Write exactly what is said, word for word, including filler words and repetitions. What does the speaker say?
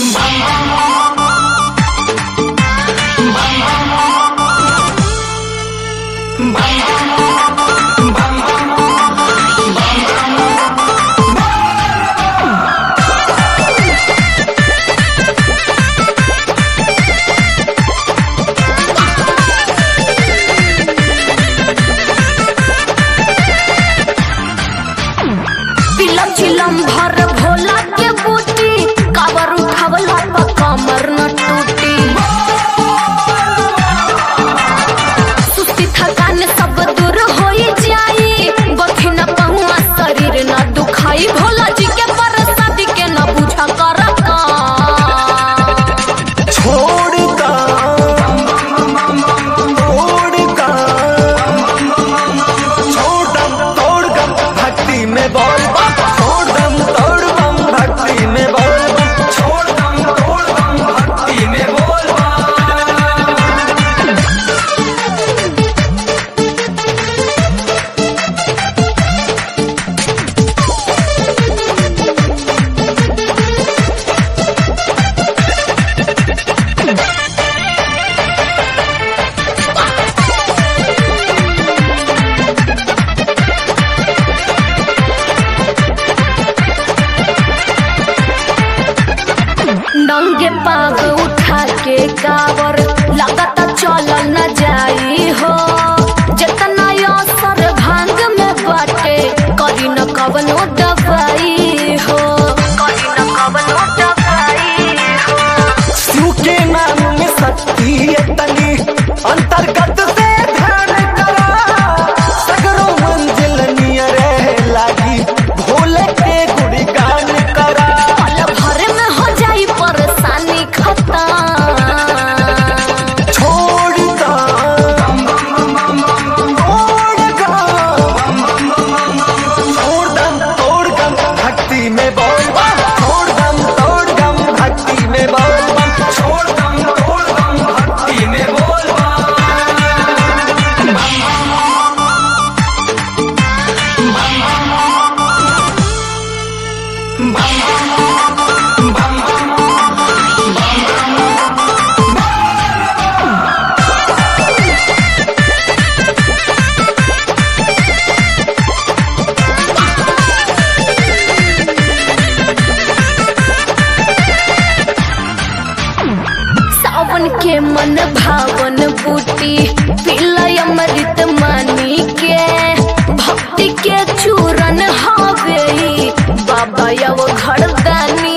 चिलम भर भोला के बूटी कावर उठावला पर कमर न टूटी सुस्ती थकान सब दूर होई जाई बथी न पहुआ शरीर न दुखाई भोला जी के प्रसाद के न पूछा कर छोड़ का छोड़ का छोड़ दम तोड़ दम भक्ति में बोल नंगे पाग उठा के कावर लगाता चल न जाई हो जितना असर भांग में बाटे करी न कवनो दवाई हो करी न कवनो दवाई हो शिव के नाम में शक्ति तनी अंतर्गत से ध्यान करा सगरो मंजिल नियर लागी भोले के गुणगान करा पल भर में हो जाई परेशानी खत्म छोड़ का तोड़ का छोड़ दम तोड़ दम भक्ति में बोल छोड़ दम तोड़ दम भक्ति में बोल छोड़ दम तोड़ दम भक्ति में बोल सावन के मन भावन बूटी पिलय अमृत मानी के भक्ति के चूरन हवे बाबा यव घरदानी